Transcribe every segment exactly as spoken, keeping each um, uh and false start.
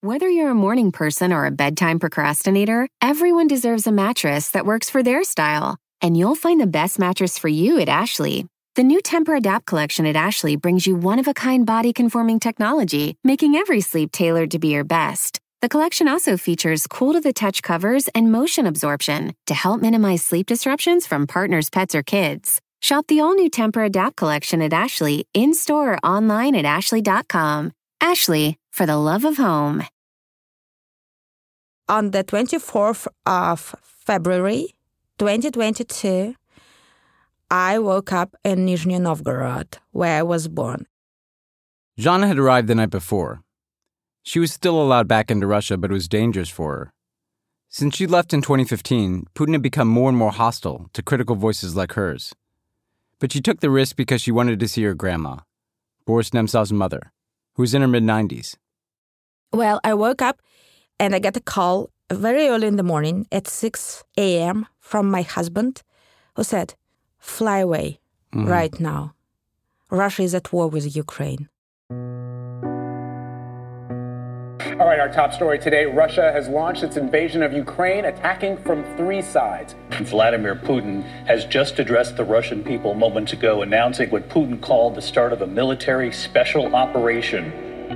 Whether you're a morning person or a bedtime procrastinator, everyone deserves a mattress that works for their style. And you'll find the best mattress for you at Ashley. The new Tempur-Adapt collection at Ashley brings you one-of-a-kind body-conforming technology, making every sleep tailored to be your best. The collection also features cool-to-the-touch covers and motion absorption to help minimize sleep disruptions from partners, pets, or kids. Shop the all-new Tempur-Adapt collection at Ashley, in-store or online at ashley dot com. Ashley, for the love of home. On the twenty-fourth of February, twenty twenty-two, I woke up in Nizhny Novgorod, where I was born. Zhanna had arrived the night before. She was still allowed back into Russia, but it was dangerous for her. Since she left in twenty fifteen, Putin had become more and more hostile to critical voices like hers. But she took the risk because she wanted to see her grandma, Boris Nemtsov's mother, who was in her mid-nineties. Well, I woke up and I got a call very early in the morning at six a.m. from my husband, who said, "Fly away mm-hmm. right now. Russia is at war with Ukraine." All right, our top story today. Russia has launched its invasion of Ukraine, attacking from three sides. Vladimir Putin has just addressed the Russian people moments ago, announcing what Putin called the start of a military special operation.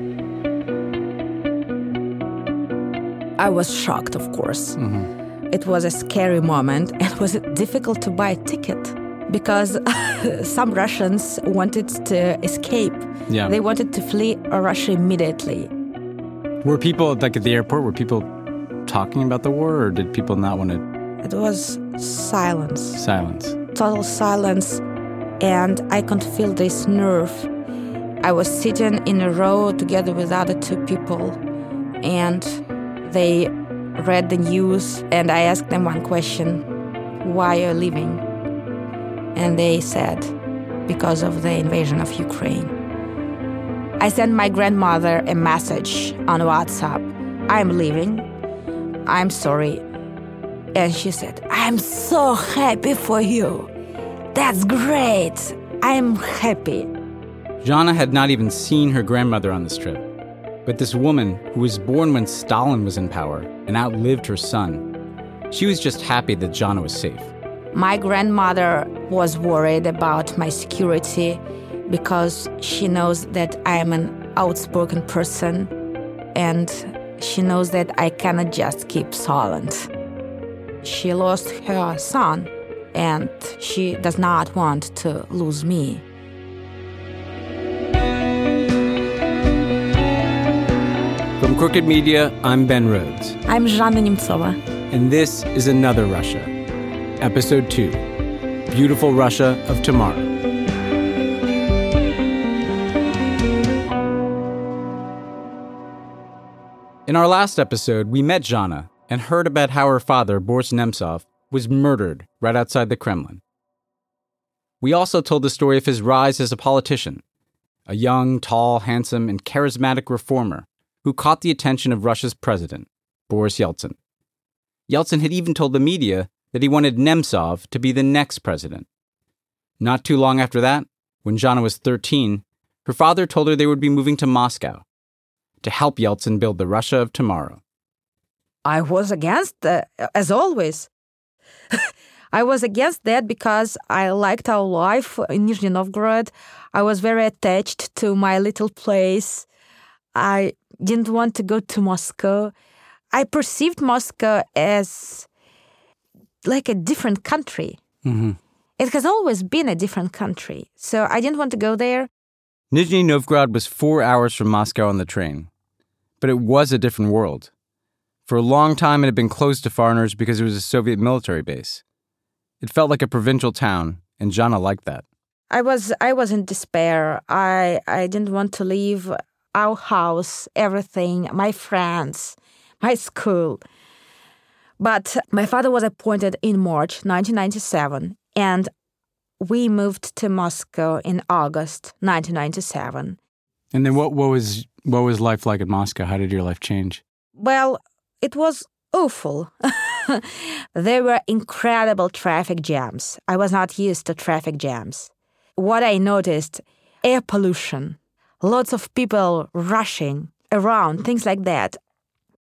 I was shocked, of course. Mm-hmm. It was a scary moment, and it was difficult to buy a ticket because some Russians wanted to escape. Yeah. They wanted to flee Russia immediately. Were people, like at the airport, were people talking about the war, or did people not want to? It was silence. Silence. Total silence, and I could feel this nerve. I was sitting in a row together with other two people, and they read the news, and I asked them one question: why are you leaving? And they said, because of the invasion of Ukraine. I sent my grandmother a message on WhatsApp. I'm leaving. I'm sorry. And she said, I'm so happy for you. That's great. I'm happy. Zhanna had not even seen her grandmother on this trip. But this woman, who was born when Stalin was in power and outlived her son, she was just happy that Zhanna was safe. My grandmother was worried about my security because she knows that I am an outspoken person, and she knows that I cannot just keep silent. She lost her son, and she does not want to lose me. From Crooked Media, I'm Ben Rhodes. I'm Zhanna Nemtsova. And this is Another Russia, Episode two, Beautiful Russia of Tomorrow. In our last episode, we met Zhanna and heard about how her father, Boris Nemtsov, was murdered right outside the Kremlin. We also told the story of his rise as a politician, a young, tall, handsome, and charismatic reformer who caught the attention of Russia's president, Boris Yeltsin. Yeltsin had even told the media that he wanted Nemtsov to be the next president. Not too long after that, when Zhanna was thirteen, her father told her they would be moving to Moscow to help Yeltsin build the Russia of tomorrow. I was against, uh, as always. I was against that because I liked our life in Nizhny Novgorod. I was very attached to my little place. I didn't want to go to Moscow. I perceived Moscow as like a different country. Mm-hmm. It has always been a different country, so I didn't want to go there. Nizhny Novgorod was four hours from Moscow on the train. But it was a different world. For a long time, it had been closed to foreigners because it was a Soviet military base. It felt like a provincial town, and Zhanna liked that. I was I was in despair. I, I didn't want to leave our house, everything, my friends, my school. But my father was appointed in March nineteen ninety-seven, and we moved to Moscow in August nineteen ninety-seven. And then what, what was what was life like in Moscow? How did your life change? Well, it was awful. There were incredible traffic jams. I was not used to traffic jams. What I noticed, air pollution, lots of people rushing around, things like that.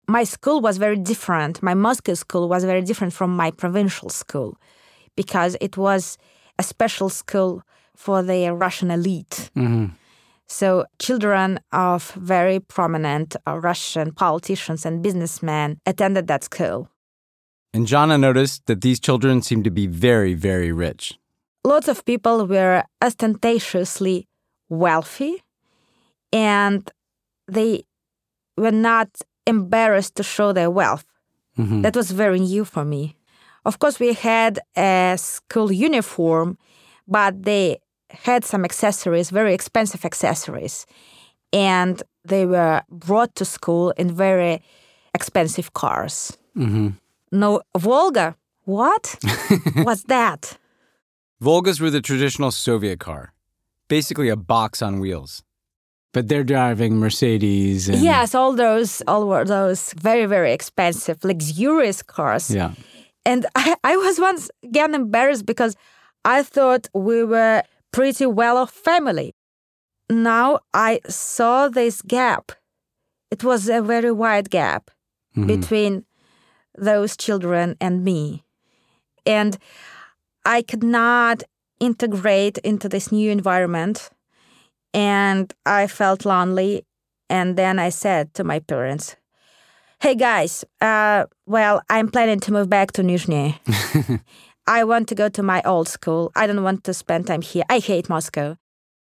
my school was very different. My Moscow school was very different from my provincial school because it was a special school for the Russian elite. Mm-hmm. So children of very prominent uh, Russian politicians and businessmen attended that school. And Jana noticed that these children seemed to be very, very rich. Lots of people were ostentatiously wealthy, and they were not embarrassed to show their wealth. Mm-hmm. That was very new for me. Of course, we had a school uniform, but they had some accessories, very expensive accessories, and they were brought to school in very expensive cars. Mm-hmm. No, Volga? What? What's that? Volgas were the traditional Soviet car, basically a box on wheels. But they're driving Mercedes and... Yes, all those, all were those very, very expensive, luxurious cars. Yeah. And I, I was once again embarrassed because I thought we were pretty well-off family. Now I saw this gap. It was a very wide gap mm-hmm. between those children and me. And I could not integrate into this new environment. And I felt lonely. And then I said to my parents, hey guys, uh, well, I'm planning to move back to Nizhny. I want to go to my old school. I don't want to spend time here. I hate Moscow.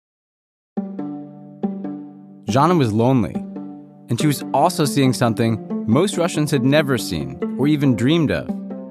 Jana was lonely. And she was also seeing something most Russians had never seen or even dreamed of.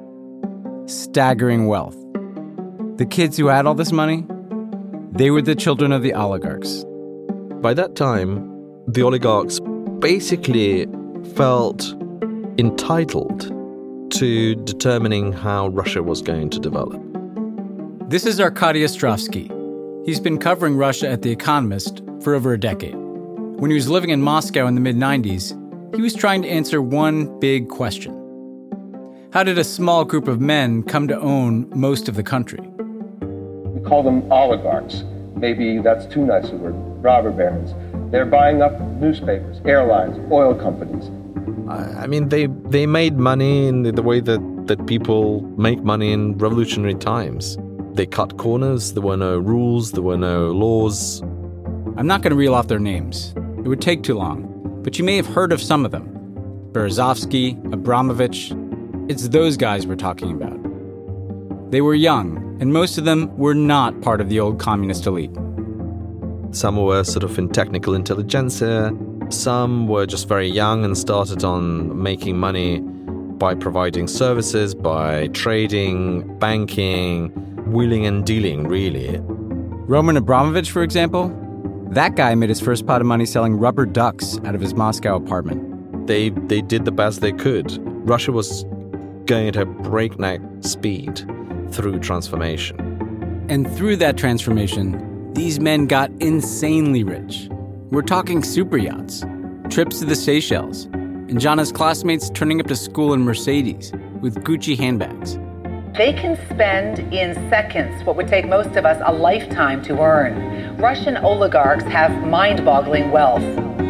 Staggering wealth. The kids who had all this money, they were the children of the oligarchs. By that time, the oligarchs basically felt entitled to determining how Russia was going to develop. This is Arkady Ostrovsky. He's been covering Russia at The Economist for over a decade. When he was living in Moscow in the mid nineties, he was trying to answer one big question. How did a small group of men come to own most of the country? We call them oligarchs. Maybe that's too nice a word. Robber barons. They're buying up newspapers, airlines, oil companies. I mean, they they made money in the, the way that, that people make money in revolutionary times. They cut corners, there were no rules, there were no laws. I'm not going to reel off their names. It would take too long. But you may have heard of some of them. Berezovsky, Abramovich. It's those guys we're talking about. They were young, and most of them were not part of the old communist elite. Some were sort of in technical intelligentsia. Some were just very young and started on making money by providing services, by trading, banking, wheeling and dealing, really. Roman Abramovich, for example, that guy made his first pot of money selling rubber ducks out of his Moscow apartment. They they did the best they could. Russia was going at a breakneck speed through transformation. And through that transformation, these men got insanely rich. We're talking super yachts, trips to the Seychelles, and Jana's classmates turning up to school in Mercedes with Gucci handbags. They can spend in seconds what would take most of us a lifetime to earn. Russian oligarchs have mind-boggling wealth.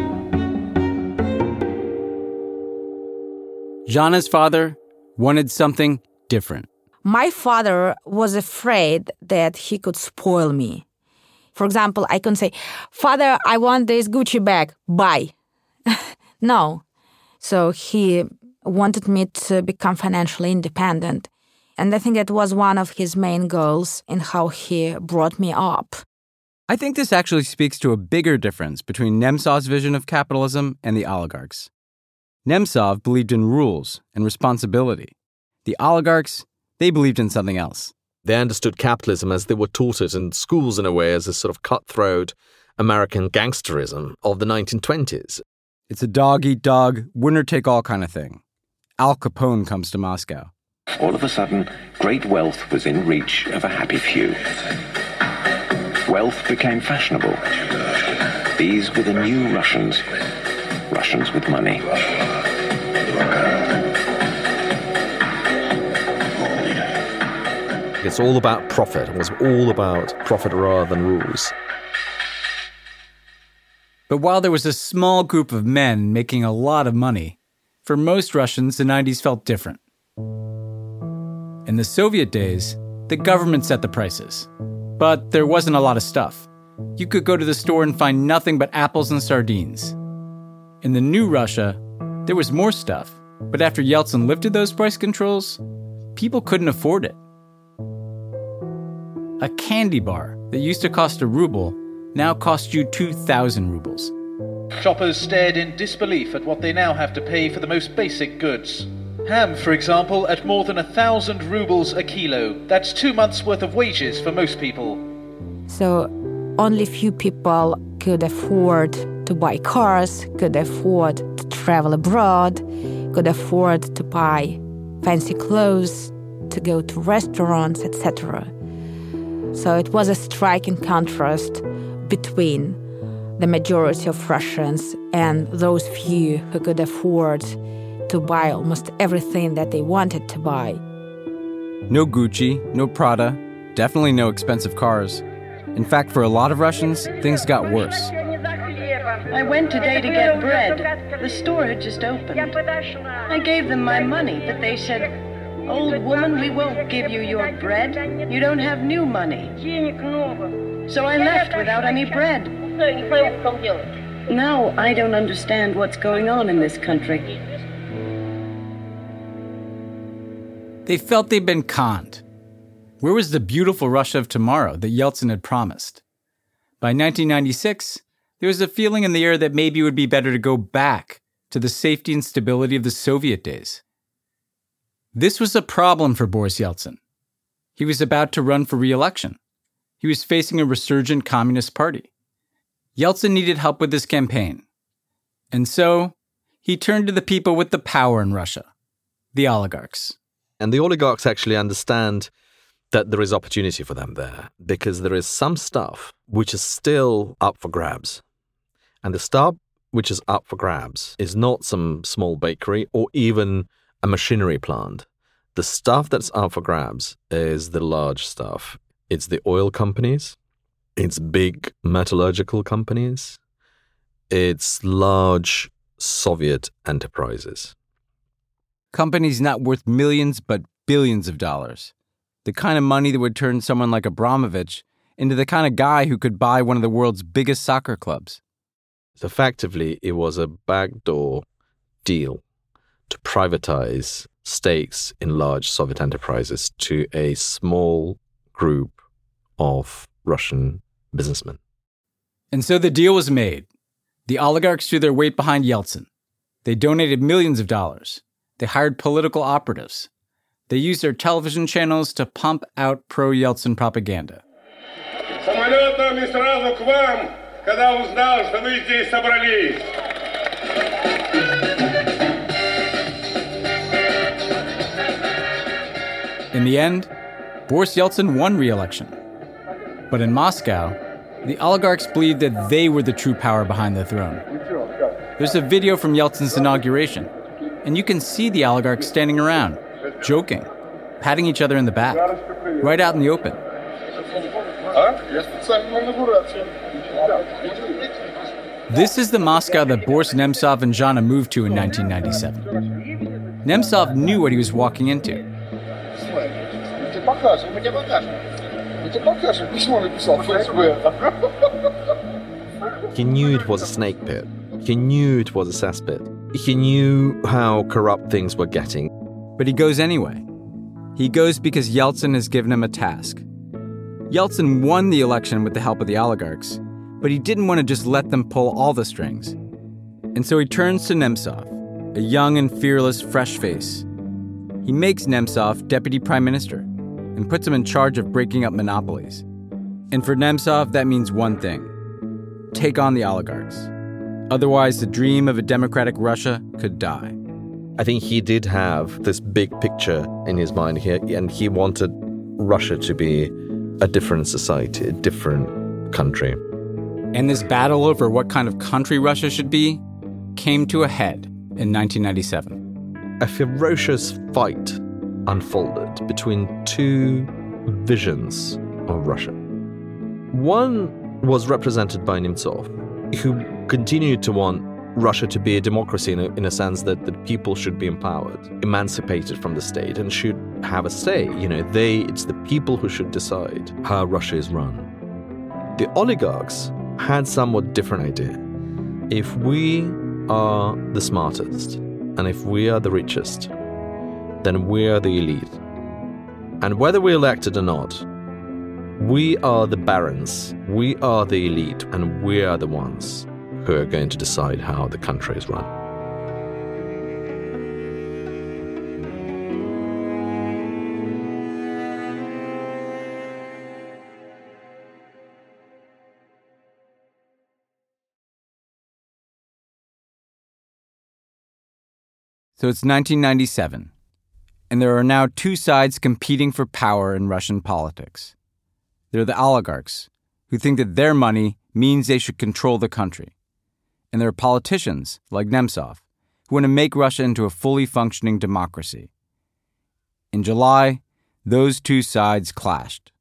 Jana's father wanted something different. My father was afraid that he could spoil me. For example, I couldn't say, Father, I want this Gucci bag. Buy. No. So he wanted me to become financially independent. And I think that was one of his main goals in how he brought me up. I think this actually speaks to a bigger difference between Nemtsov's vision of capitalism and the oligarchs. Nemtsov believed in rules and responsibility. The oligarchs, they believed in something else. They understood capitalism as they were taught it in schools in a way as a sort of cutthroat American gangsterism of the nineteen twenties. It's a dog-eat-dog, winner-take-all kind of thing. Al Capone comes to Moscow. All of a sudden, great wealth was in reach of a happy few. Wealth became fashionable. These were the new Russians, Russians with money. It's all about profit. It was all about profit rather than rules. But while there was a small group of men making a lot of money, For most Russians, the nineties felt different. In the Soviet days, the government set the prices. But there wasn't a lot of stuff. You could go to the store and find nothing but apples and sardines. In the new Russia, there was more stuff. But after Yeltsin lifted those price controls, people couldn't afford it. A candy bar that used to cost a ruble now costs you two thousand rubles. Shoppers stared in disbelief at what they now have to pay for the most basic goods. Ham, for example, at more than a thousand rubles a kilo. That's two months' worth of wages for most people. So only few people could afford to buy cars, could afford to travel abroad, could afford to buy fancy clothes, to go to restaurants, et cetera. So it was a striking contrast between the majority of Russians and those few who could afford to buy almost everything that they wanted to buy. No Gucci, no Prada, definitely no expensive cars. In fact, for a lot of Russians, things got worse. I went today to get bread. The store had just opened. I gave them my money, but they said, "Old woman, we won't give you your bread. You don't have new money." So I left without any bread. Now I don't understand what's going on in this country. They felt they'd been conned. Where was the beautiful Russia of tomorrow that Yeltsin had promised? By nineteen ninety-six, there was a feeling in the air that maybe it would be better to go back to the safety and stability of the Soviet days. This was a problem for Boris Yeltsin. He was about to run for re-election. He was facing a resurgent Communist Party. Yeltsin needed help with this campaign. And so, he turned to the people with the power in Russia, the oligarchs. And the oligarchs actually understand that there is opportunity for them there, because there is some stuff which is still up for grabs. And the stuff which is up for grabs is not some small bakery or even a machinery plant. The stuff that's up for grabs is the large stuff. It's the oil companies, it's big metallurgical companies, it's large Soviet enterprises. Companies not worth millions but billions of dollars. The kind of money that would turn someone like Abramovich into the kind of guy who could buy one of the world's biggest soccer clubs. So effectively, it was a backdoor deal to privatize stakes in large Soviet enterprises to a small group of Russian businessmen. And so the deal was made. The oligarchs threw their weight behind Yeltsin. They donated millions of dollars. They hired political operatives. They used their television channels to pump out pro-Yeltsin propaganda. In the end, Boris Yeltsin won re-election. But in Moscow, the oligarchs believed that they were the true power behind the throne. There's a video from Yeltsin's inauguration, and you can see the oligarchs standing around, joking, patting each other in the back, right out in the open. This is the Moscow that Boris Nemtsov and Zhana moved to in nineteen ninety-seven. Nemtsov knew what he was walking into. He knew it was a snake pit. He knew it was a cesspit. He knew how corrupt things were getting. But he goes anyway. He goes because Yeltsin has given him a task. Yeltsin won the election with the help of the oligarchs, but he didn't want to just let them pull all the strings. And so he turns to Nemtsov, a young and fearless fresh face. He makes Nemtsov deputy prime minister and puts him in charge of breaking up monopolies. And for Nemtsov, that means one thing: take on the oligarchs. Otherwise, the dream of a democratic Russia could die. I think he did have this big picture in his mind here, and he wanted Russia to be a different society, a different country. And this battle over what kind of country Russia should be came to a head in nineteen ninety-seven. A ferocious fight unfolded between two visions of Russia. One was represented by Nemtsov, who continued to want Russia to be a democracy in a, in a sense that, that people should be empowered, emancipated from the state, and should have a say. You know, they it's the people who should decide how Russia is run. The oligarchs had somewhat different idea. If we are the smartest, and if we are the richest, then we are the elite. And whether we're elected or not, we are the barons, we are the elite, and we are the ones who are going to decide how the country is run. So it's nineteen ninety-seven, and there are now two sides competing for power in Russian politics. There are the oligarchs, who think that their money means they should control the country. And there are politicians, like Nemtsov, who want to make Russia into a fully functioning democracy. In July, those two sides clashed.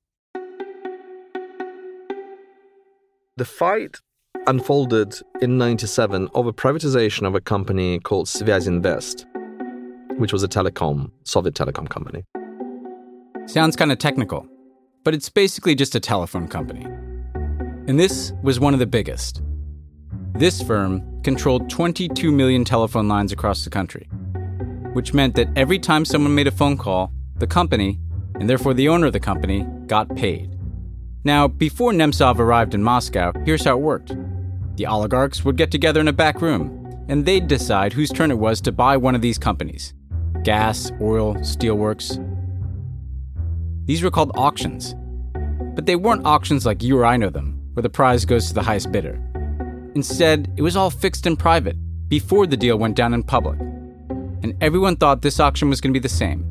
The fight unfolded in ninety-seven over privatization of a company called Svyaz-Invest, which was a telecom, Soviet telecom company. Sounds kind of technical, but it's basically just a telephone company. And this was one of the biggest. This firm controlled twenty-two million telephone lines across the country, which meant that every time someone made a phone call, the company, and therefore the owner of the company, got paid. Now, before Nemtsov arrived in Moscow, here's how it worked. The oligarchs would get together in a back room, and they'd decide whose turn it was to buy one of these companies. Gas, oil, steelworks. These were called auctions. But they weren't auctions like you or I know them, where the prize goes to the highest bidder. Instead, it was all fixed in private, before the deal went down in public. And everyone thought this auction was going to be the same.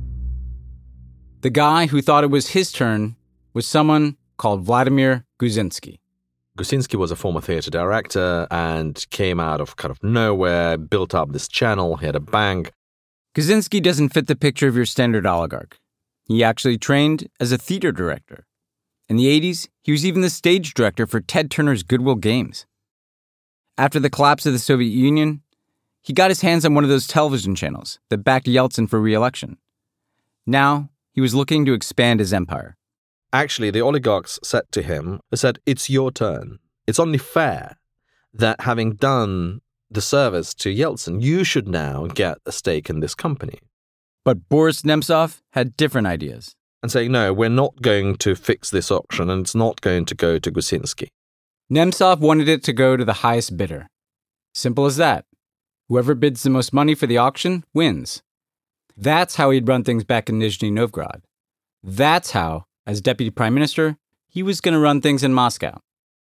The guy who thought it was his turn was someone called Vladimir Guzinsky. Guzinsky was a former theater director and came out of kind of nowhere, built up this channel, he had a bank. Guzinsky doesn't fit the picture of your standard oligarch. He actually trained as a theater director. In the eighties, he was even the stage director for Ted Turner's Goodwill Games. After the collapse of the Soviet Union, he got his hands on one of those television channels that backed Yeltsin for re-election. Now, he was looking to expand his empire. Actually, the oligarchs said to him, they said, it's your turn. It's only fair that having done the service to Yeltsin, you should now get a stake in this company. But Boris Nemtsov had different ideas. And saying, no, we're not going to fix this auction and it's not going to go to Guzinsky. Nemtsov wanted it to go to the highest bidder. Simple as that. Whoever bids the most money for the auction wins. That's how he'd run things back in Nizhny Novgorod. That's how, as deputy prime minister, he was going to run things in Moscow.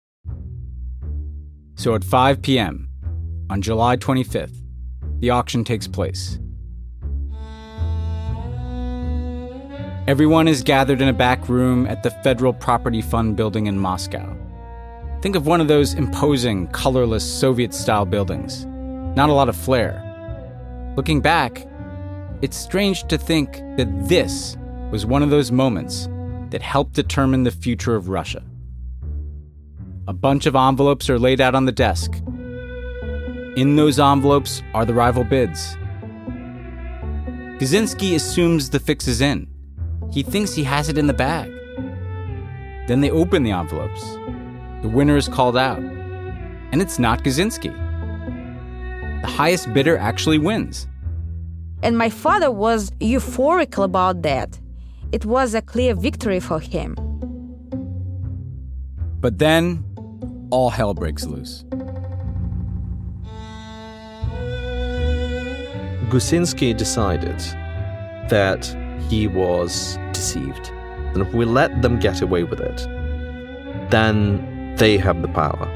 So at five p.m., on July twenty-fifth, the auction takes place. Everyone is gathered in a back room at the Federal Property Fund building in Moscow. Think of one of those imposing, colorless Soviet-style buildings. Not a lot of flair. Looking back, it's strange to think that this was one of those moments that helped determine the future of Russia. A bunch of envelopes are laid out on the desk. In those envelopes are the rival bids. Guzinsky assumes the fix is in. He thinks he has it in the bag. Then they open the envelopes. The winner is called out. And it's not Guzinsky. The highest bidder actually wins. And my father was euphoric about that. It was a clear victory for him. But then, all hell breaks loose. Guzinsky decided that he was deceived. And if we let them get away with it, then they have the power.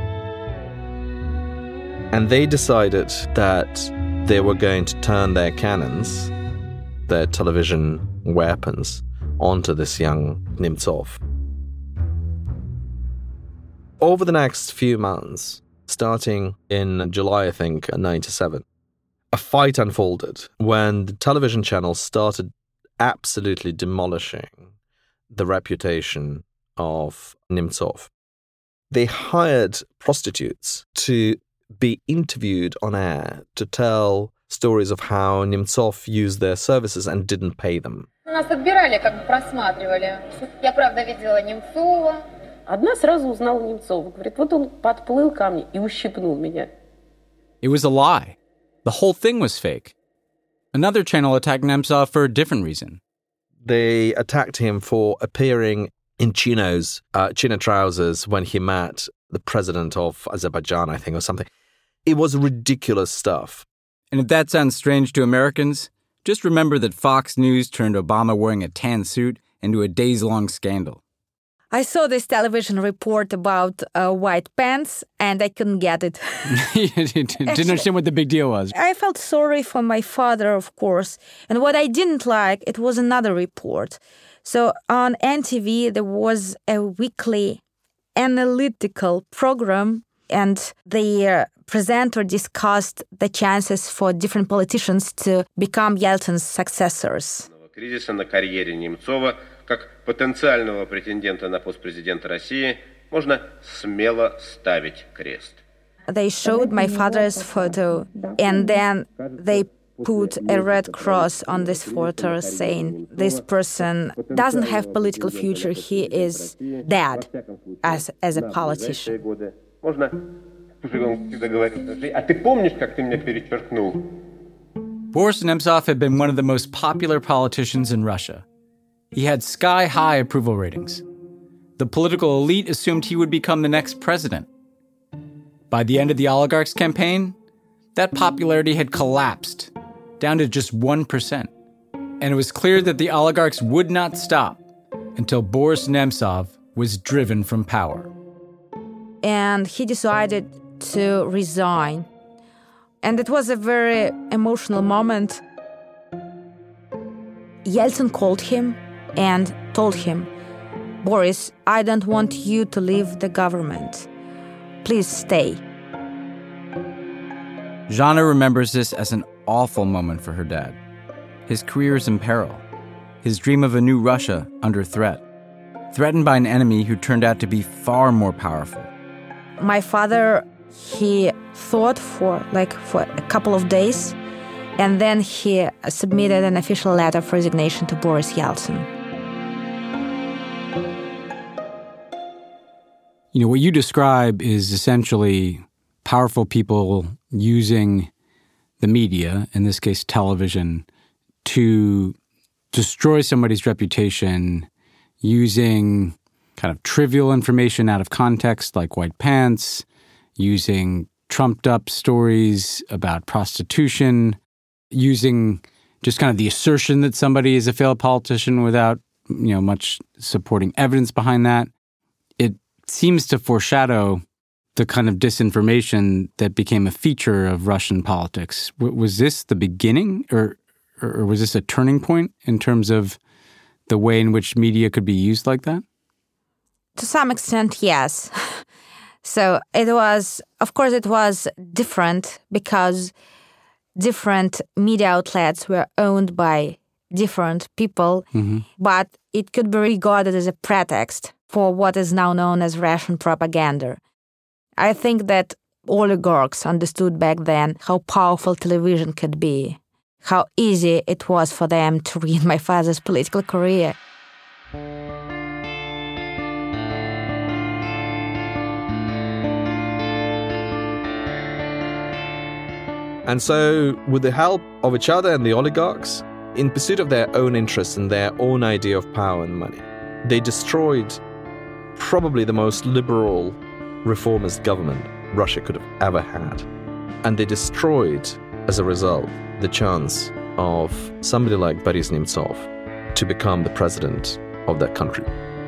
And they decided that they were going to turn their cannons, their television weapons, onto this young Nemtsov. Over the next few months, starting in July, I think, ninety-seven, a fight unfolded when the television channels started absolutely demolishing the reputation of Nemtsov. They hired prostitutes to be interviewed on air to tell stories of how Nemtsov used their services and didn't pay them. Нас отбирали, как бы просматривали. Я, правда, видела Немцова. Одна сразу узнала Немцова. Говорит, вот он подплыл ко мне и ущипнул меня. It was a lie. The whole thing was fake. Another channel attacked Nemtsov for a different reason. They attacked him for appearing in chinos, uh, chino trousers, when he met the president of Azerbaijan, I think, or something. It was ridiculous stuff. And if that sounds strange to Americans, just remember that Fox News turned Obama wearing a tan suit into a days-long scandal. I saw this television report about uh, white pants, and I couldn't get it. You didn't Actually, understand what the big deal was. I felt sorry for my father, of course. And what I didn't like, it was another report. So on N T V, there was a weekly analytical program, and the uh, presenter discussed the chances for different politicians to become Yeltsin's successors. Кризиса на карьере Немцова как потенциального претендента на пост президента России можно смело ставить крест. They showed my father's photo, and then they put a red cross on this photo saying this person doesn't have political future, he is dead as, as a politician. А ты помнишь, как ты меня перечеркнул? Boris Nemtsov had been one of the most popular politicians in Russia. He had sky-high approval ratings. The political elite assumed he would become the next president. By the end of the oligarchs' campaign, that popularity had collapsed, down to just one percent. And it was clear that the oligarchs would not stop until Boris Nemtsov was driven from power. And he decided to resign. And it was a very emotional moment. Yeltsin called him and told him, Boris, I don't want you to leave the government. Please stay. Zhana remembers this as an awful moment for her dad. His career is in peril. His dream of a new Russia under threat. Threatened by an enemy who turned out to be far more powerful. My father, he thought for like for a couple of days, and then he submitted an official letter of resignation to Boris Yeltsin. You know, what you describe is essentially powerful people using the media, in this case television, to destroy somebody's reputation using kind of trivial information out of context, like white pants, using trumped-up stories about prostitution, using just kind of the assertion that somebody is a failed politician without, you know, much supporting evidence behind that. It seems to foreshadow the kind of disinformation that became a feature of Russian politics. W- was this the beginning, or, or was this a turning point in terms of the way in which media could be used like that? To some extent, yes. So it was, of course, it was different because different media outlets were owned by different people, mm-hmm. but it could be regarded as a pretext for what is now known as Russian propaganda. I think that oligarchs understood back then how powerful television could be, how easy it was for them to ruin my father's political career. And so, with the help of each other and the oligarchs, in pursuit of their own interests and their own idea of power and money, they destroyed probably the most liberal reformist government Russia could have ever had. And they destroyed, as a result, the chance of somebody like Boris Nemtsov to become the president of that country.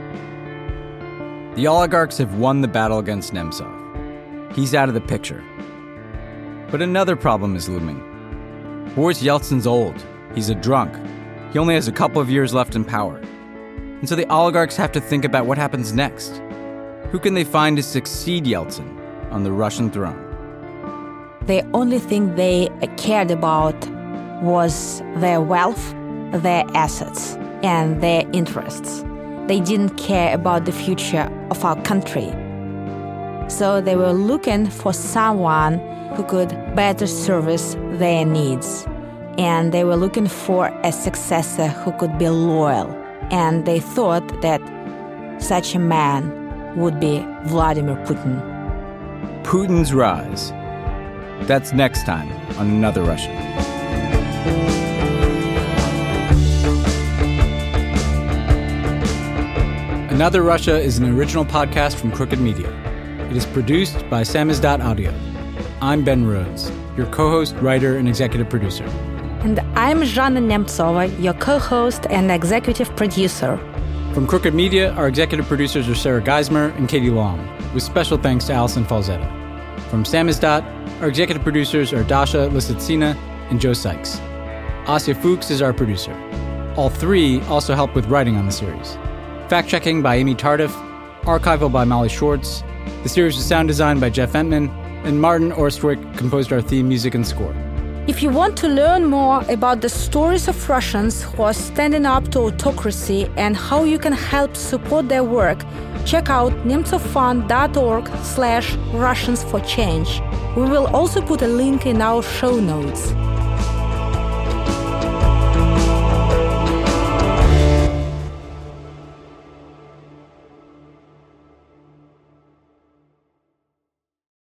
The oligarchs have won the battle against Nemtsov. He's out of the picture. But another problem is looming. Boris Yeltsin's old. He's a drunk. He only has a couple of years left in power. And so the oligarchs have to think about what happens next. Who can they find to succeed Yeltsin on the Russian throne? The only thing they cared about was their wealth, their assets, and their interests. They didn't care about the future of our country. So they were looking for someone who could better service their needs. And they were looking for a successor who could be loyal. And they thought that such a man would be Vladimir Putin. Putin's rise. That's next time on Another Russia. Another Russia is an original podcast from Crooked Media. It is produced by Samizdat Audio. I'm Ben Rhodes, your co-host, writer, and executive producer. And I'm Zhanna Nemtsova, your co-host and executive producer. From Crooked Media, our executive producers are Sarah Geismer and Katie Long, with special thanks to Allison Falzetta. From Samizdat, our executive producers are Dasha Lisitsina and Joe Sykes. Asya Fuchs is our producer. All three also help with writing on the series. Fact-checking by Amy Tardif, archival by Molly Schwartz. The series was sound designed by Jeff Entman, and Martin Orstwick composed our theme music and score. If you want to learn more about the stories of Russians who are standing up to autocracy and how you can help support their work, check out nemtsovfund.org slash Russians for Change. We will also put a link in our show notes.